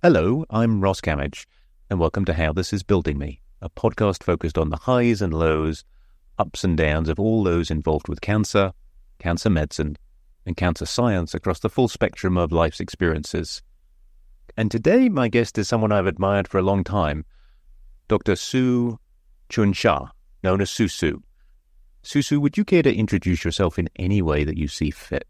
Hello, I'm Ross Camage, and welcome to How This Is Building Me, a podcast focused on the highs and lows, ups and downs of all those involved with cancer, cancer medicine, and cancer science across the full spectrum of life's experiences. And today, my guest is someone I've admired for a long time, Dr. Su Chun-Sha, known as Su. Su, would you care to introduce yourself in any way that you see fit?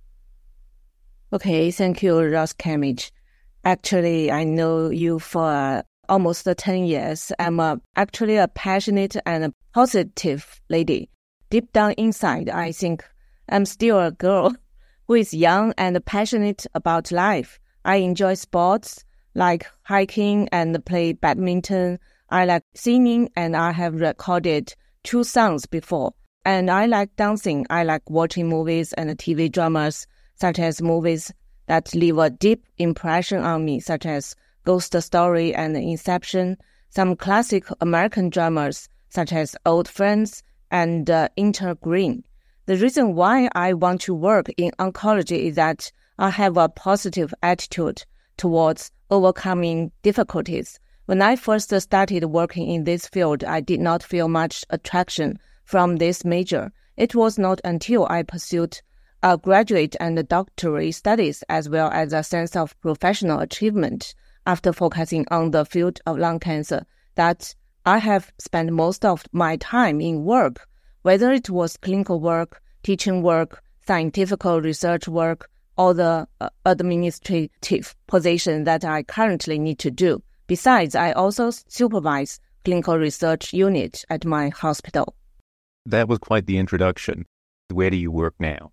Okay, thank you, Ross Camage. Actually, I know you for almost 10 years. I'm actually a passionate and a positive lady. Deep down inside, I think I'm still a girl who is young and passionate about life. I enjoy sports like hiking and play badminton. I like singing and I have recorded 2 songs before. And I like dancing. I like watching movies and TV dramas, such as movies that leave a deep impression on me, such as Ghost Story and Inception, some classic American dramas, such as Old Friends and Inter Green. The reason why I want to work in oncology is that I have a positive attitude towards overcoming difficulties. When I first started working in this field, I did not feel much attraction from this major. It was not until I pursued graduate and doctorate studies as well as a sense of professional achievement after focusing on the field of lung cancer that I have spent most of my time in work, whether it was clinical work, teaching work, scientific research work, or the administrative position that I currently need to do. Besides, I also supervise clinical research unit at my hospital. That was quite the introduction. Where do you work now?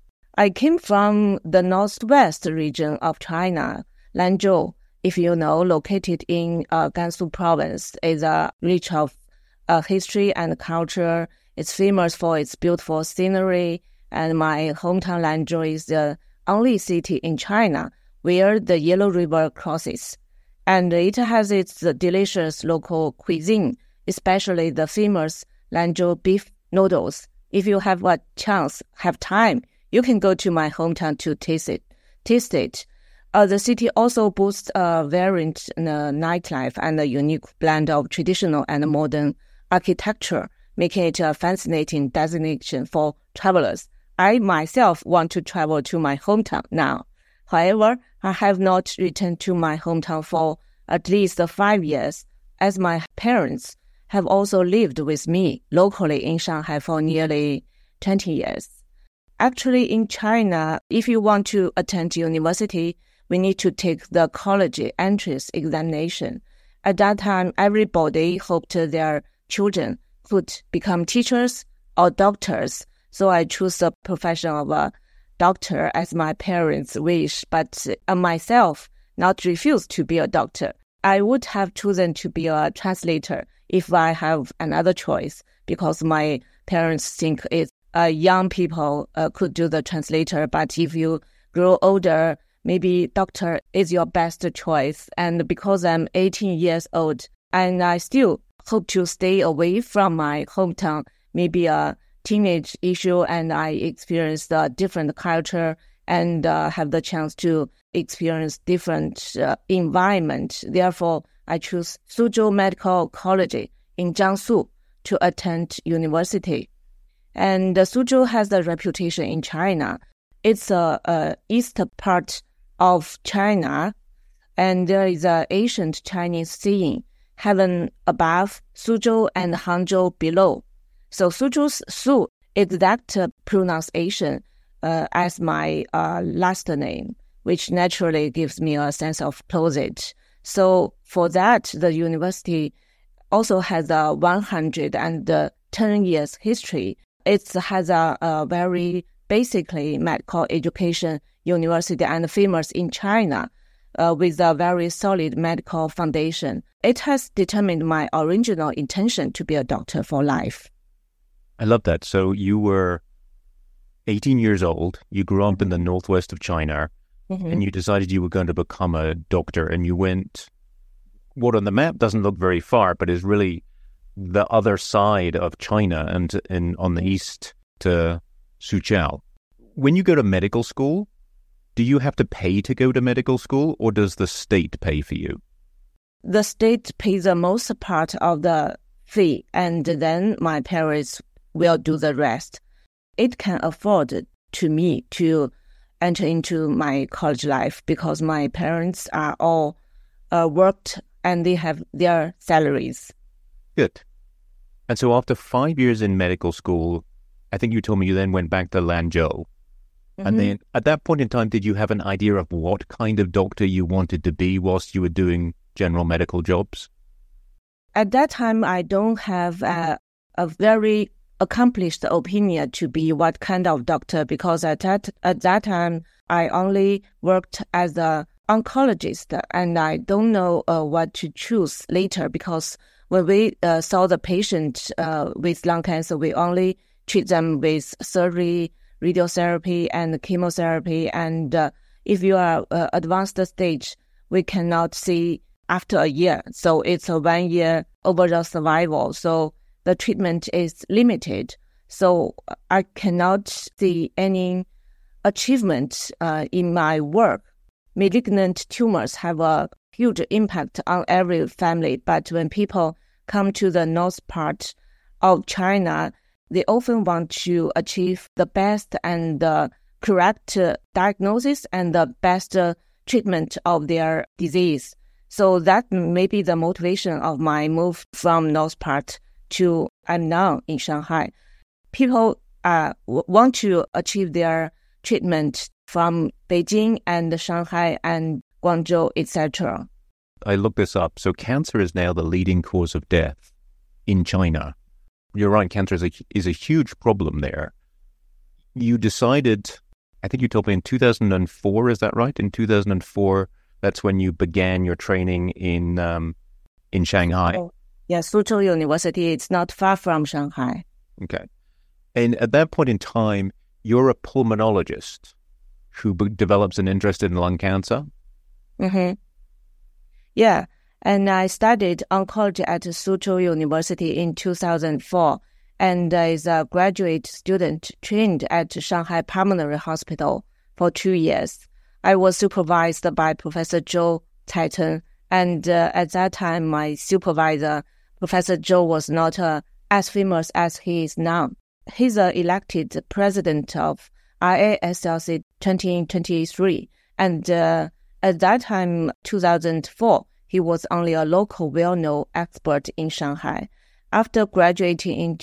I came from the northwest region of China, Lanzhou, if you know, located in Gansu province, is rich of history and culture. It's famous for its beautiful scenery, and my hometown Lanzhou is the only city in China where the Yellow River crosses. And it has its delicious local cuisine, especially the famous Lanzhou beef noodles. If you have a chance, have time, you can go to my hometown to taste it. The city also boasts a variant nightlife and a unique blend of traditional and modern architecture, making it a fascinating destination for travelers. I myself want to travel to my hometown now. However, I have not returned to my hometown for at least 5 years, as my parents have also lived with me locally in Shanghai for nearly 20 years. Actually, in China, if you want to attend university, we need to take the college entrance examination. At that time, everybody hoped their children could become teachers or doctors. So I chose the profession of a doctor as my parents' wish, but myself not refused to be a doctor. I would have chosen to be a translator if I have another choice, because my parents think it's young people could do the translator, but if you grow older, maybe doctor is your best choice. And because I'm 18 years old and I still hope to stay away from my hometown, maybe a teenage issue, and I experience a different culture and have the chance to experience different environment. Therefore, I choose Suzhou Medical College in Jiangsu to attend university. And Suzhou has a reputation in China. It's a east part of China, and there is an ancient Chinese saying, heaven above, Suzhou and Hangzhou below. So Suzhou's Su exact pronunciation as my last name, which naturally gives me a sense of closet. So for that, the university also has a 110 years history. It has a very basically medical education university and famous in China with a very solid medical foundation. It has determined my original intention to be a doctor for life. I love that. So you were 18 years old, you grew up in the northwest of China, and you decided you were going to become a doctor, and you went, what on the map doesn't look very far, but is really the other side of China and on the east to Suzhou. When you go to medical school, do you have to pay to go to medical school, or does the state pay for you? The state pays the most part of the fee, and then my parents will do the rest. It can afford to me to enter into my college life because my parents are all worked and they have their salaries. Good. And so after 5 years in medical school, I think you told me you then went back to Lanzhou. Mm-hmm. And then at that point in time, did you have an idea of what kind of doctor you wanted to be whilst you were doing general medical jobs? At that time, I don't have a very accomplished opinion to be what kind of doctor, because at that time, I only worked as an oncologist, and I don't know what to choose later, because when we saw the patient with lung cancer, we only treat them with surgery, radiotherapy, and chemotherapy. And if you are advanced stage, we cannot see after a year. So it's a 1 year overall survival. So the treatment is limited. So I cannot see any achievement in my work. Malignant tumors have a huge impact on every family. But when people come to the north part of China, they often want to achieve the best and correct diagnosis and the best treatment of their disease. So that may be the motivation of my move from north part to I'm now in Shanghai. People want to achieve their treatment from Beijing and Shanghai and Guangzhou, etc. I looked this up. So cancer is now the leading cause of death in China. You're right, cancer is a huge problem there. You decided, I think you told me in 2004, is that right? In 2004, that's when you began your training in Shanghai. Oh, yeah, Suzhou University, it's not far from Shanghai. Okay. And at that point in time, you're a pulmonologist who develops an interest in lung cancer? Mm-hmm. Yeah. And I studied oncology at Suzhou University in 2004, and as a graduate student trained at Shanghai Pulmonary Hospital for 2 years. I was supervised by Professor Zhou Caiteng, and at that time, my supervisor, Professor Zhou, was not as famous as he is now. He's elected president of IASLC 2023, and at that time, 2004, he was only a local well-known expert in Shanghai. After graduating in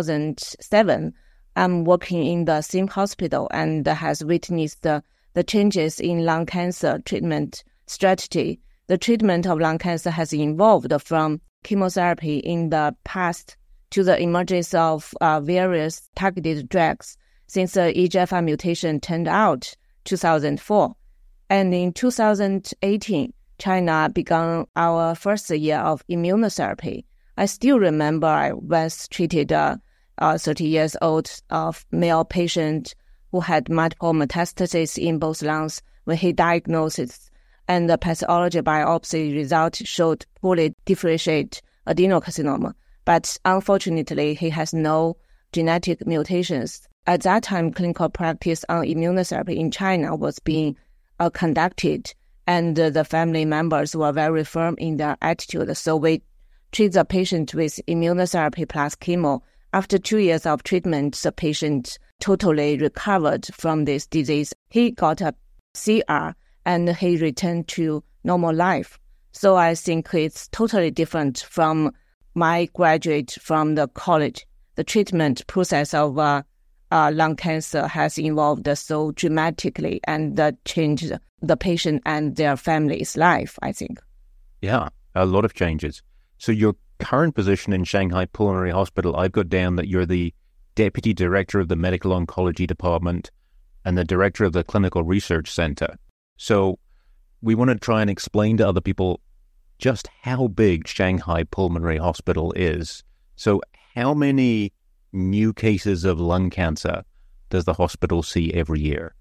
2007, I'm working in the same hospital and has witnessed the changes in lung cancer treatment strategy. The treatment of lung cancer has evolved from chemotherapy in the past to the emergence of various targeted drugs since the EGFR mutation turned out 2004. And in 2018, China began our first year of immunotherapy. I still remember I once treated a 30-year-old male patient who had multiple metastases in both lungs when he diagnosed, and the pathology biopsy result showed poorly differentiated adenocarcinoma. But unfortunately, he has no genetic mutations. At that time, clinical practice on immunotherapy in China was being conducted, and the family members were very firm in their attitude. So we treat the patient with immunotherapy plus chemo. After 2 years of treatment, the patient totally recovered from this disease. He got a CR and he returned to normal life. So I think it's totally different from my graduate from the college. The treatment process of lung cancer has evolved so dramatically and changed the patient and their family's life, I think. Yeah, a lot of changes. So your current position in Shanghai Pulmonary Hospital, I've got down that you're the Deputy Director of the Medical Oncology Department and the Director of the Clinical Research Center. So we want to try and explain to other people just how big Shanghai Pulmonary Hospital is. So how many new cases of lung cancer does the hospital see every year?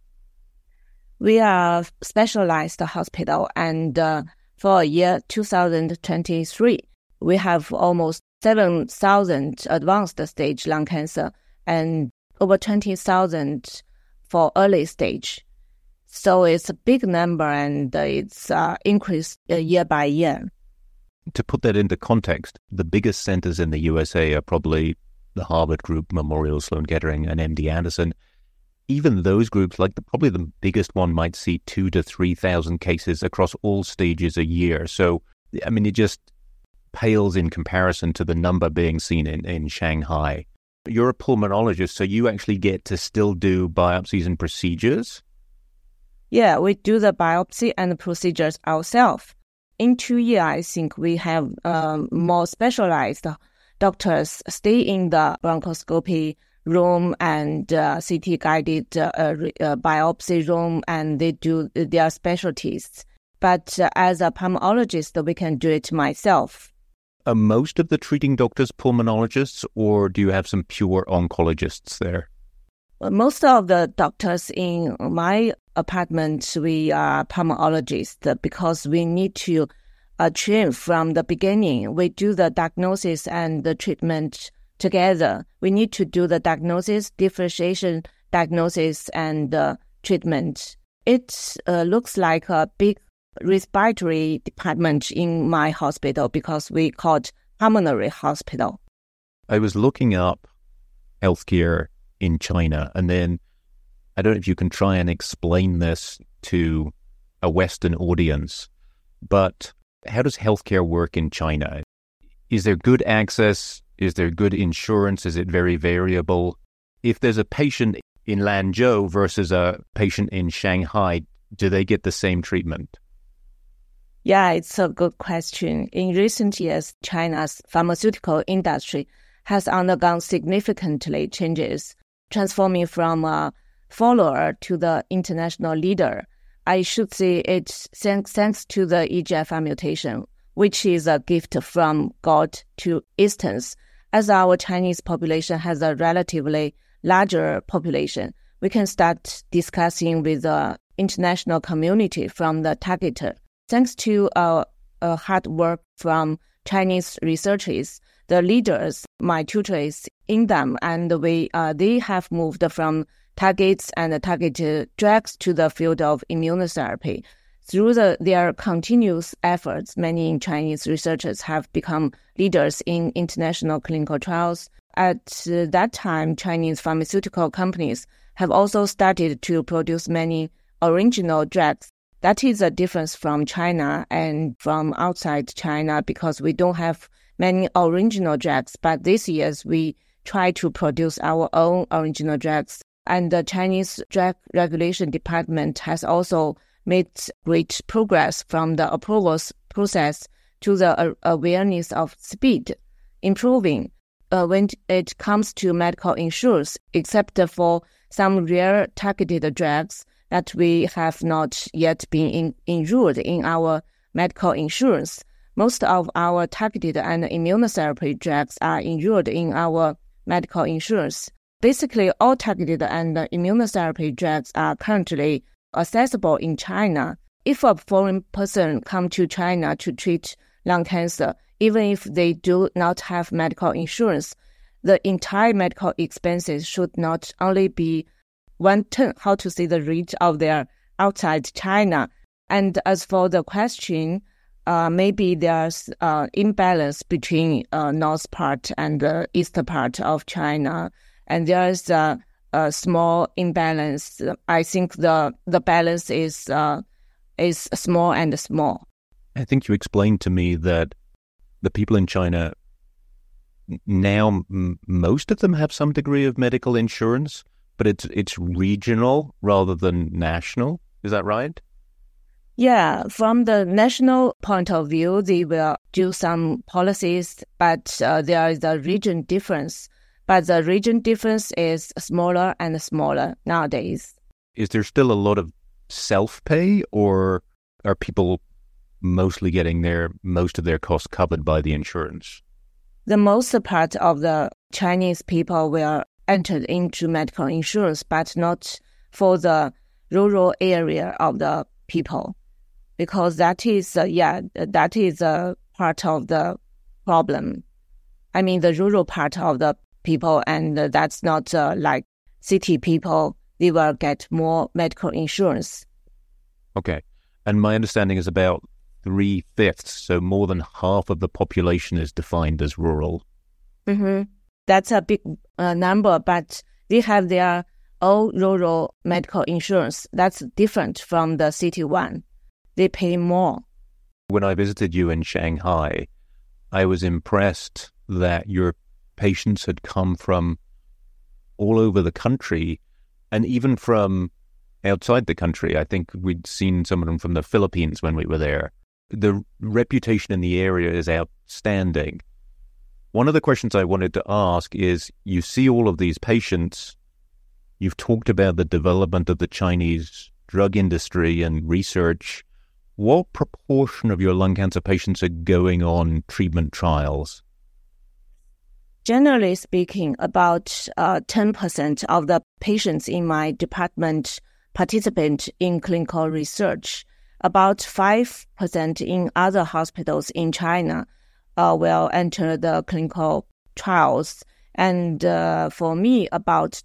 We are a specialized hospital, and for year 2023, we have almost 7,000 advanced stage lung cancer and over 20,000 for early stage. So it's a big number, and it's increased year by year. To put that into context, the biggest centers in the USA are probably the Harvard Group, Memorial Sloan Kettering, and MD Anderson. Even those groups, probably the biggest one, might see 2,000 to 3,000 cases across all stages a year. So, I mean, it just pales in comparison to the number being seen in Shanghai. You're a pulmonologist, so you actually get to still do biopsies and procedures? Yeah, we do the biopsy and the procedures ourselves. In 2 years, I think we have more specialized doctors stay in the bronchoscopy room and CT-guided biopsy room, and they do their specialties. But as a pulmonologist, we can do it myself. Are most of the treating doctors pulmonologists, or do you have some pure oncologists there? Most of the doctors in my apartment, we are pulmonologists because we need to train from the beginning. We do the diagnosis and the treatment together. We need to do the diagnosis, differentiation, diagnosis, and treatment. It looks like a big respiratory department in my hospital because we call it pulmonary hospital. I was looking up healthcare in China, and then I don't know if you can try and explain this to a Western audience, but how does healthcare work in China? Is there good access? Is there good insurance? Is it very variable? If there's a patient in Lanzhou versus a patient in Shanghai, do they get the same treatment? Yeah, it's a good question. In recent years, China's pharmaceutical industry has undergone significantly changes, transforming from a follower to the international leader. I should say it's thanks to the EGFR mutation, which is a gift from God to Easterns. As our Chinese population has a relatively larger population, we can start discussing with the international community from the targeter. Thanks to hard work from Chinese researchers, the leaders, my tutor is in them, and they have moved from targets and targeted drugs to the field of immunotherapy. Through their continuous efforts, many Chinese researchers have become leaders in international clinical trials. At that time, Chinese pharmaceutical companies have also started to produce many original drugs. That is a difference from China and from outside China because we don't have many original drugs. But these years, we try to produce our own original drugs. And the Chinese Drug Regulation Department has also made great progress from the approvals process to the awareness of speed, improving when it comes to medical insurance, except for some rare targeted drugs that we have not yet been enrolled in our medical insurance. Most of our targeted and immunotherapy drugs are enrolled in our medical insurance. Basically, all targeted and immunotherapy drugs are currently accessible in China. If a foreign person comes to China to treat lung cancer, even if they do not have medical insurance, the entire medical expenses should not only be 1/10, the rate of their outside China. And as for the question, maybe there's imbalance between north part and the east part of China, and there's a small imbalance. I think the balance is small and small. I think you explained to me that the people in China now, most of them have some degree of medical insurance, but it's regional rather than national. Is that right? Yeah, from the national point of view, they will do some policies, but there is a region difference. But the region difference is smaller and smaller nowadays. Is there still a lot of self-pay, or are people mostly getting most of their costs covered by the insurance? The most part of the Chinese people will enter into medical insurance, but not for the rural area of the people, because that is a part of the problem. I mean, the rural part of the people, and that's not like city people. They will get more medical insurance Okay. And my understanding is about 3/5, so more than half of the population is defined as rural. Mm-hmm. That's a big number, but they have their own rural medical insurance. That's different from the city one. They pay more. When I visited you in Shanghai, I was impressed that your patients had come from all over the country and even from outside the country. I think we'd seen some of them from the Philippines when we were there. The reputation in the area is outstanding. One of the questions I wanted to ask is, you see all of these patients, you've talked about the development of the Chinese drug industry and research. What proportion of your lung cancer patients are going on treatment trials? Generally speaking, about 10% of the patients in my department participate in clinical research. About 5% in other hospitals in China will enter the clinical trials. And for me, about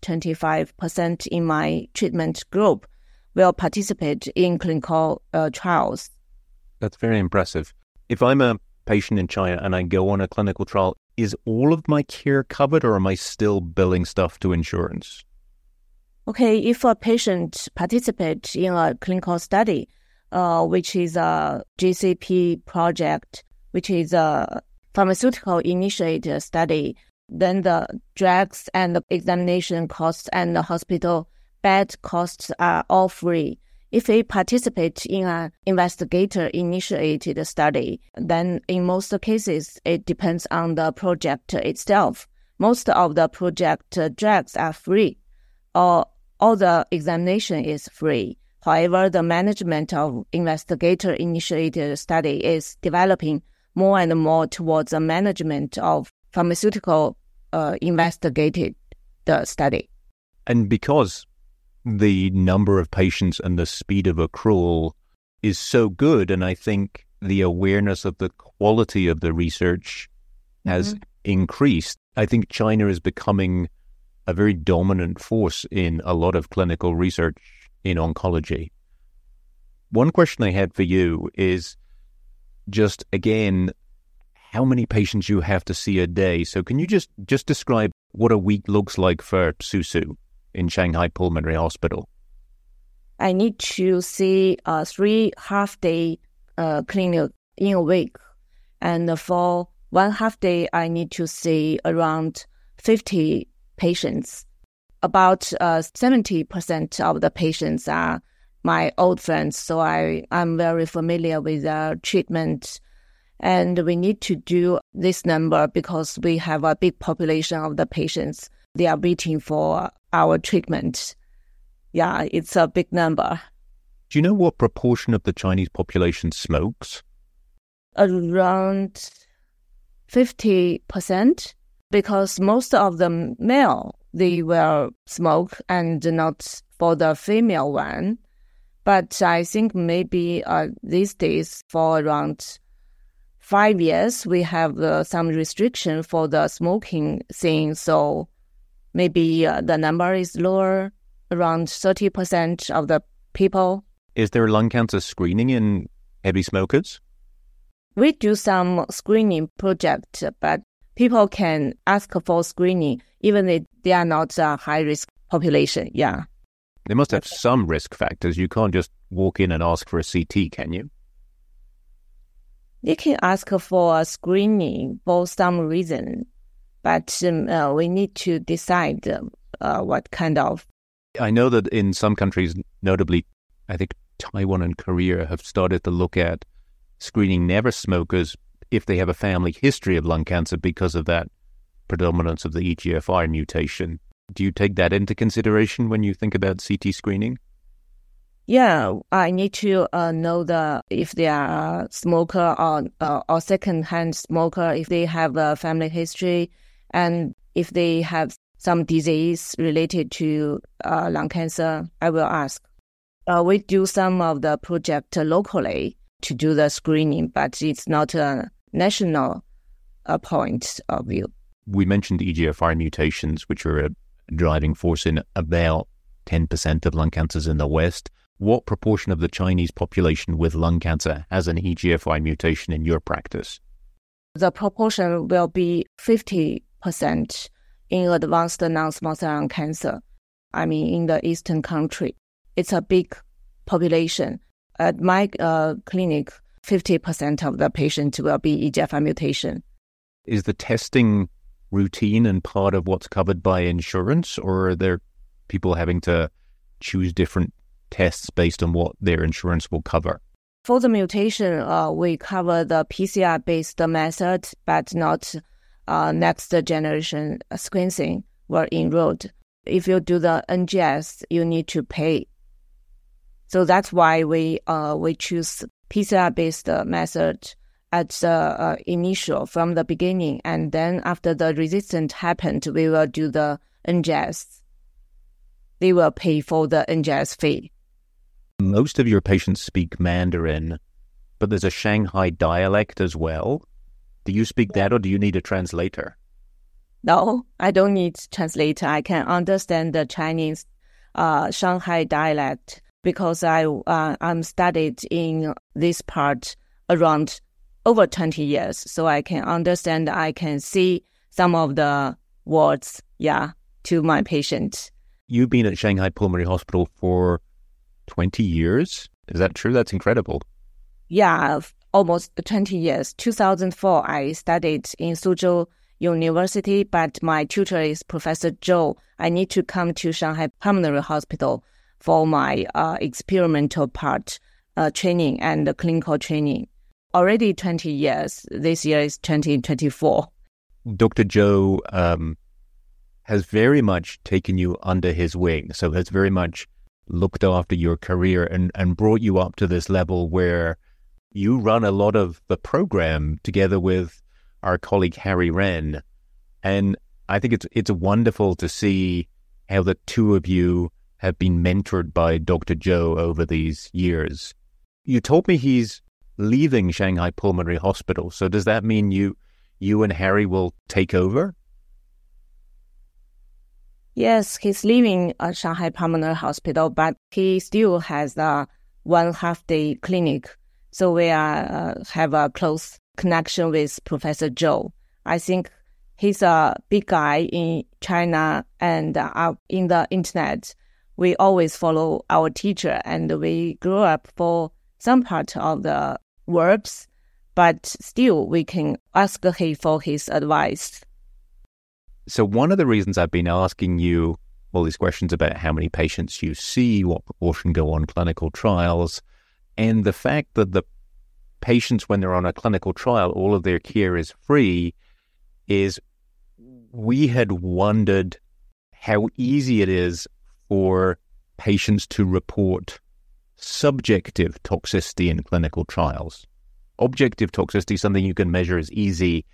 25% in my treatment group will participate in clinical trials. That's very impressive. If I'm a patient in China and I go on a clinical trial, is all of my care covered, or am I still billing stuff to insurance? Okay, if a patient participates in a clinical study, which is a GCP project, which is a pharmaceutical-initiated study, then the drugs and the examination costs and the hospital bed costs are all free. If they participate in an investigator-initiated study, then in most cases, it depends on the project itself. Most of the project drugs are free, or all the examination is free. However, the management of investigator-initiated study is developing more and more towards the management of pharmaceutical investigated study. And because the number of patients and the speed of accrual is so good, and I think the awareness of the quality of the research has increased, I think China is becoming a very dominant force in a lot of clinical research in oncology. One question I had for you is just, again, how many patients you have to see a day. So can you just describe what a week looks like for Susu in Shanghai Pulmonary Hospital? I need to see 3 half-day clinic in a week. And for 1 half-day, I need to see around 50 patients. About 70% of the patients are my old friends, so I'm very familiar with their treatment. And we need to do this number because we have a big population of the patients. They are waiting for our treatment. Yeah, it's a big number. Do you know what proportion of the Chinese population smokes? Around 50%, because most of the male, they will smoke and not for the female one. But I think maybe these days for around 5 years, we have some restriction for the smoking thing. So maybe the number is lower, around 30% of the people. Is there lung cancer screening in heavy smokers? We do some screening project, but people can ask for screening even if they are not a high-risk population. Yeah. They must have some risk factors. You can't just walk in and ask for a CT, can you? They can ask for a screening for some reason, but we need to decide what kind of. I know that in some countries, notably, I think Taiwan and Korea, have started to look at screening never smokers if they have a family history of lung cancer because of that predominance of the EGFR mutation. Do you take that into consideration when you think about CT screening? Yeah, I need to know if they are a smoker or second-hand smoker, if they have a family history, and if they have some disease related to lung cancer. I will ask. We do some of the project locally to do the screening, but it's not a national point of view. We mentioned EGFR mutations, which are a driving force in about 10% of lung cancers in the West. what proportion of the Chinese population with lung cancer has an EGFR mutation in your practice? The proportion will be 50% in advanced non-small cell lung cancer. I mean, in the Eastern country. It's a big population. At my clinic, 50% of the patients will be EGFR mutation. Is the testing routine and part of what's covered by insurance, or are there people having to choose different tests based on what their insurance will cover? For the mutation, we cover the PCR-based method, but not next generation sequencing were enrolled. If you do the NGS, you need to pay. So that's why we choose PCR-based method at the initial, from the beginning, and then after the resistance happened, we will do the NGS. They will pay for the NGS fee. Most of your patients speak Mandarin, but there's a Shanghai dialect as well. Do you speak that, or do you need a translator? No, I don't need translator. I can understand the Chinese Shanghai dialect because I'm studied in this part around over 20 years. So I can understand, I can see some of the words, to my patient. You've been at Shanghai Pulmonary Hospital for 20 years? Is that true? That's incredible. Yeah, almost 20 years. 2004, I studied in Suzhou University, but my tutor is Professor Zhou. I need to come to Shanghai Pulmonary Hospital for my experimental part training and clinical training. Already 20 years. This year is 2024. Dr. Zhou has very much taken you under his wing, so has very much looked after your career and brought you up to this level where you run a lot of the program together with our colleague Harry Ren. And I think it's wonderful to see how the two of you have been mentored by Dr. Zhou over these years. You told me he's leaving Shanghai Pulmonary Hospital. So does that mean you and Harry will take over? Yes, he's leaving Shanghai Pulmonary Hospital, but he still has a 1 half-day clinic. So we have a close connection with Professor Zhou. I think he's a big guy in China and in the internet. We always follow our teacher, and we grew up for some part of the works, but still we can ask him for his advice. So one of the reasons I've been asking you all these questions about how many patients you see, what proportion go on clinical trials, and the fact that the patients, when they're on a clinical trial, all of their care is free, is we had wondered how easy it is for patients to report subjective toxicity in clinical trials. Objective toxicity, something you can measure, is easy.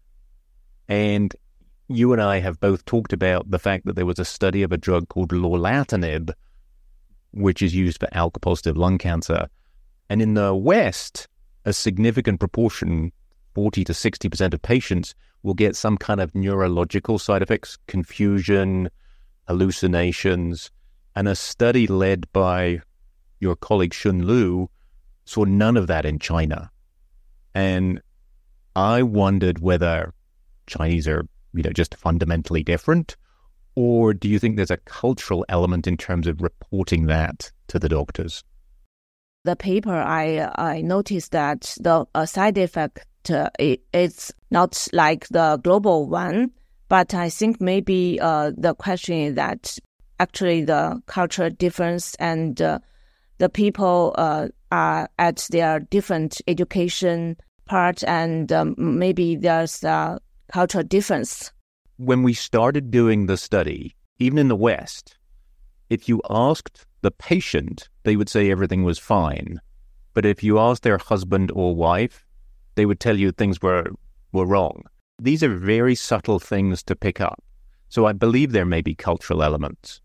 And you and I have both talked about the fact that there was a study of a drug called lorlatinib, which is used for ALK-positive lung cancer. And in the West, a significant proportion, 40 to 60% of patients, will get some kind of neurological side effects, confusion, hallucinations. And a study led by your colleague Shun Lu saw none of that in China. And I wondered whether Chinese are just fundamentally different, or do you think there's a cultural element in terms of reporting that to the doctors? The paper, I noticed that the side effect it's not like the global one, but I think maybe the question is that actually the cultural difference and the people are at their different education part, and maybe there's a cultural difference. When we started doing the study, even in the West, if you asked the patient, they would say everything was fine. But if you asked their husband or wife, they would tell you things were wrong. These are very subtle things to pick up. So I believe there may be cultural elements.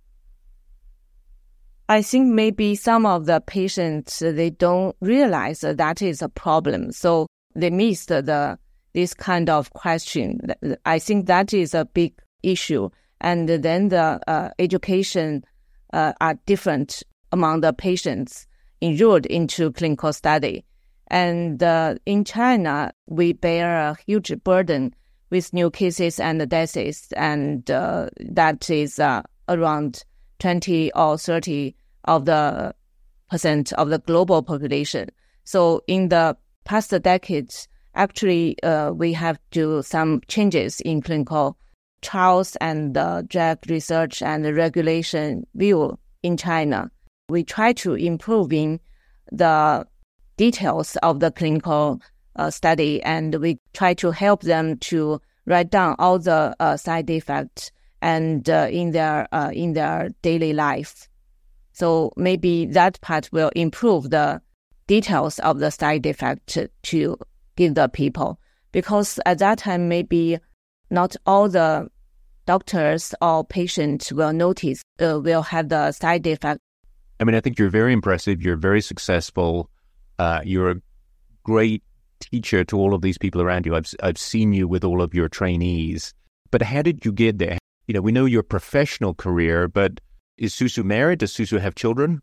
I think maybe some of the patients, they don't realize that is a problem. So they missed this kind of question. I think that is a big issue. And then the education are different among the patients enrolled into clinical study. And in China, we bear a huge burden with new cases and deaths, and that is around 20 or 30 of the percent of the global population. So in the past decades, actually, we have to some changes in clinical trials and drug research and regulation view in China. We try to improve in the details of the clinical study, and we try to help them to write down all the side effects and in their daily life. So maybe that part will improve the details of the side effect to give the people, because at that time maybe not all the doctors or patients will notice will have the side effect. I mean, I think you're very impressive. You're very successful. You're a great teacher to all of these people around you. I've seen you with all of your trainees. But how did you get there? You know, we know your professional career, but is Susu married? Does Susu have children?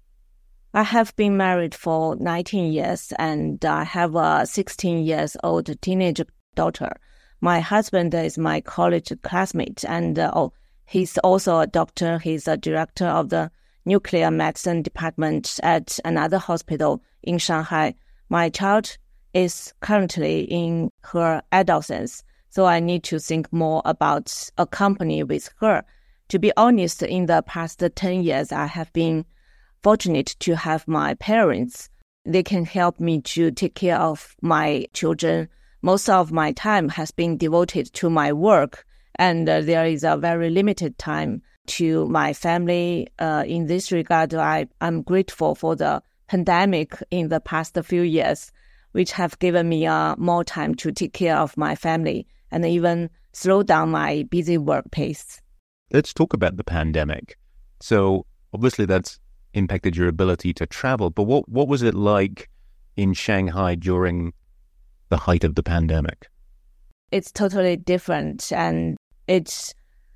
I have been married for 19 years, and I have a 16-year-old teenage daughter. My husband is my college classmate, and he's also a doctor. He's a director of the nuclear medicine department at another hospital in Shanghai. My child is currently in her adolescence, so I need to think more about a company with her. To be honest, in the past 10 years, I have been fortunate to have my parents. They can help me to take care of my children. Most of my time has been devoted to my work, and there is a very limited time to my family. In this regard, I'm grateful for the pandemic in the past few years, which have given me more time to take care of my family and even slow down my busy work pace. Let's talk about the pandemic. So obviously that's impacted your ability to travel, but what was it like in Shanghai during the height of the pandemic? It's totally different, and it's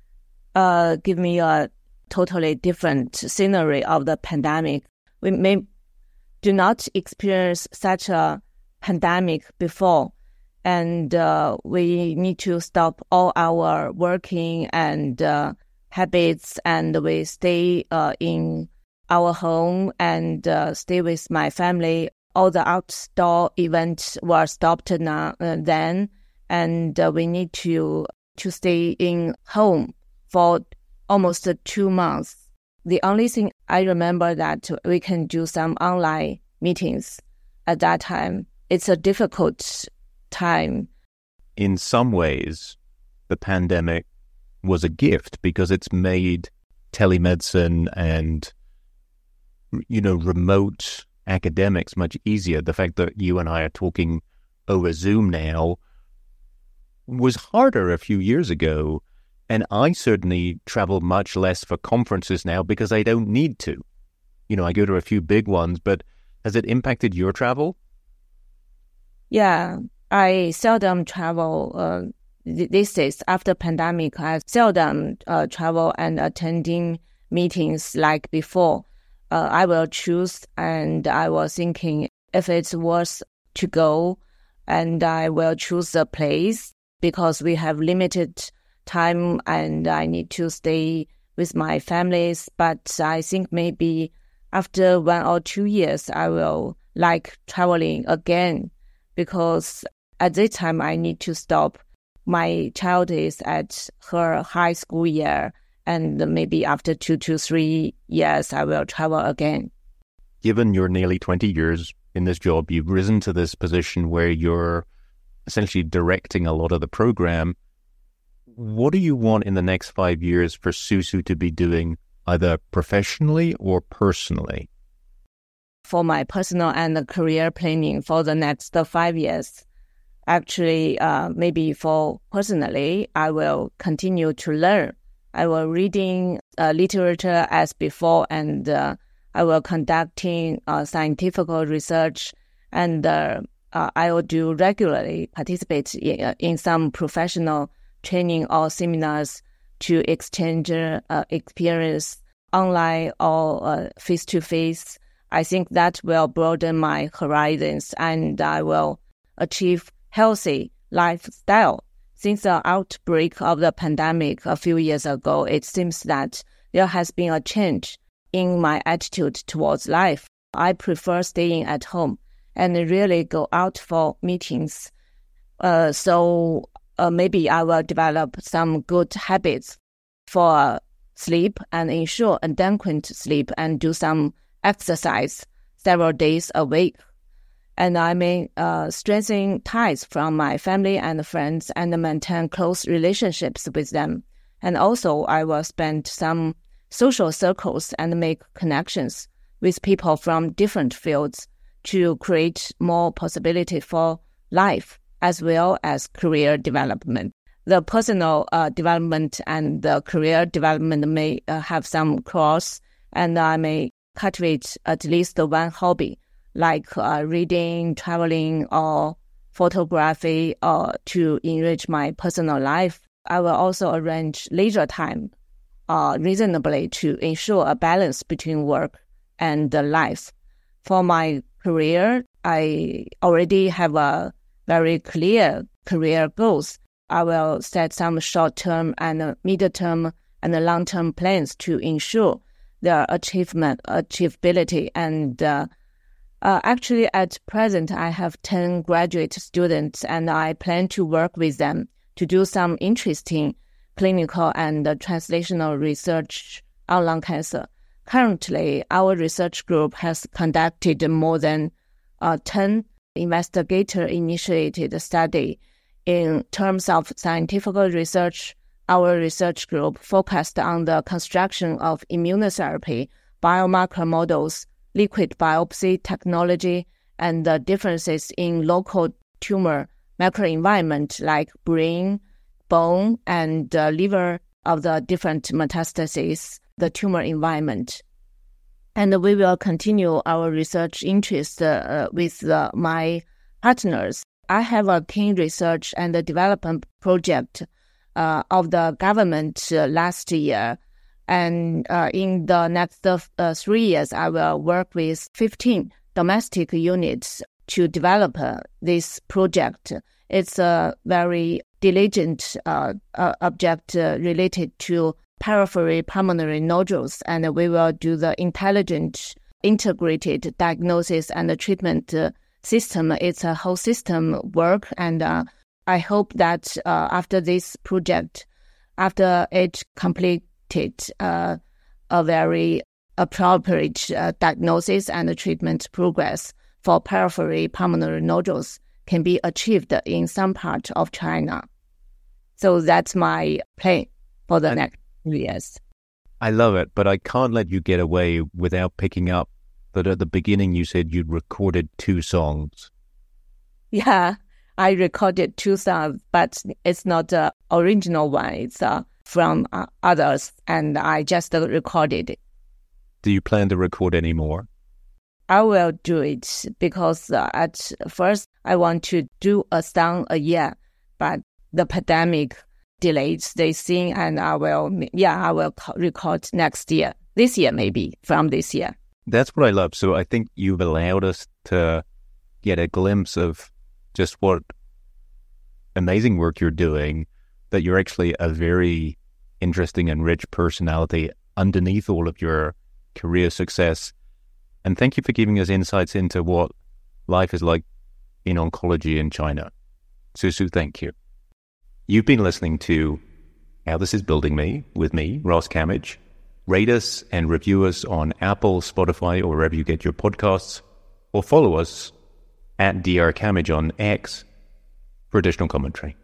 give me a totally different scenery of the pandemic. We do not experience such a pandemic before, and we need to stop all our working and habits, and we stay in our home and stay with my family. All the outdoor events were stopped now then, and we need to stay in home for almost 2 months. The only thing I remember that we can do some online meetings at that time. It's a difficult time. In some ways, the pandemic was a gift because it's made telemedicine and, you know, remote academics much easier. The fact that you and I are talking over Zoom now was harder a few years ago. And I certainly travel much less for conferences now because I don't need to. You know, I go to a few big ones, but has it impacted your travel? Yeah, I seldom travel these days. After pandemic, I seldom travel and attending meetings like before. I will choose, and I was thinking if it's worth to go, and I will choose a place because we have limited time and I need to stay with my families. But I think maybe after 1 or 2 years, I will like traveling again, because at this time I need to stop. My child is at her high school year, and maybe after 2 to 3 years, I will travel again. Given your nearly 20 years in this job, you've risen to this position where you're essentially directing a lot of the program. What do you want in the next 5 years for Susu to be doing, either professionally or personally? For my personal and career planning for the next 5 years, actually, maybe for personally, I will continue to learn. I will reading literature as before, and I will conducting scientific research, and I will do regularly participate in some professional training or seminars to exchange experience online or face-to-face. I think that will broaden my horizons and I will achieve healthy lifestyle. Since the outbreak of the pandemic a few years ago, it seems that there has been a change in my attitude towards life. I prefer staying at home and really go out for meetings. So maybe I will develop some good habits for sleep and ensure adequate sleep and do some exercise several days a week. And I may strengthen ties from my family and friends and maintain close relationships with them. And also I will spend some social circles and make connections with people from different fields to create more possibility for life as well as career development. The personal development and the career development may have some cross, and I may cultivate at least one hobby, like reading, traveling, or photography, or to enrich my personal life. I will also arrange leisure time reasonably to ensure a balance between work and life. For my career, I already have a very clear career goals. I will set some short-term and mid-term and long-term plans to ensure their achievability. And actually, at present, I have 10 graduate students, and I plan to work with them to do some interesting clinical and translational research on lung cancer. Currently, our research group has conducted more than 10 investigator-initiated study. In terms of scientific research, our research group focused on the construction of immunotherapy, biomarker models, liquid biopsy technology, and the differences in local tumor microenvironment like brain, bone, and liver of the different metastases, the tumor environment. And we will continue our research interest with my partners. I have a keen research and development project of the government last year. And in the next 3 years, I will work with 15 domestic units to develop this project. It's a very diligent object related to peripheral pulmonary nodules, and we will do the intelligent integrated diagnosis and treatment system. It's a whole system work, and I hope that after this project, after it completed, a very appropriate diagnosis and treatment progress for peripheral pulmonary nodules can be achieved in some part of China. So that's my plan for the next years. I love it, but I can't let you get away without picking up that at the beginning you said you'd recorded 2 songs. Yeah, I recorded 2 songs, but it's not the original one. It's from others, and I just recorded it. Do you plan to record any more? I will do it because at first I want to do a song a year, but the pandemic delayed this thing, and I will record next year. This year, maybe, from this year. That's what I love. So I think you've allowed us to get a glimpse of just what amazing work you're doing, that you're actually a very interesting and rich personality underneath all of your career success. And thank you for giving us insights into what life is like in oncology in China. Susu, thank you. You've been listening to How This Is Building Me with me, Ross Camage. Rate us and review us on Apple, Spotify, or wherever you get your podcasts, or follow us at Dr. Camage on X for additional commentary.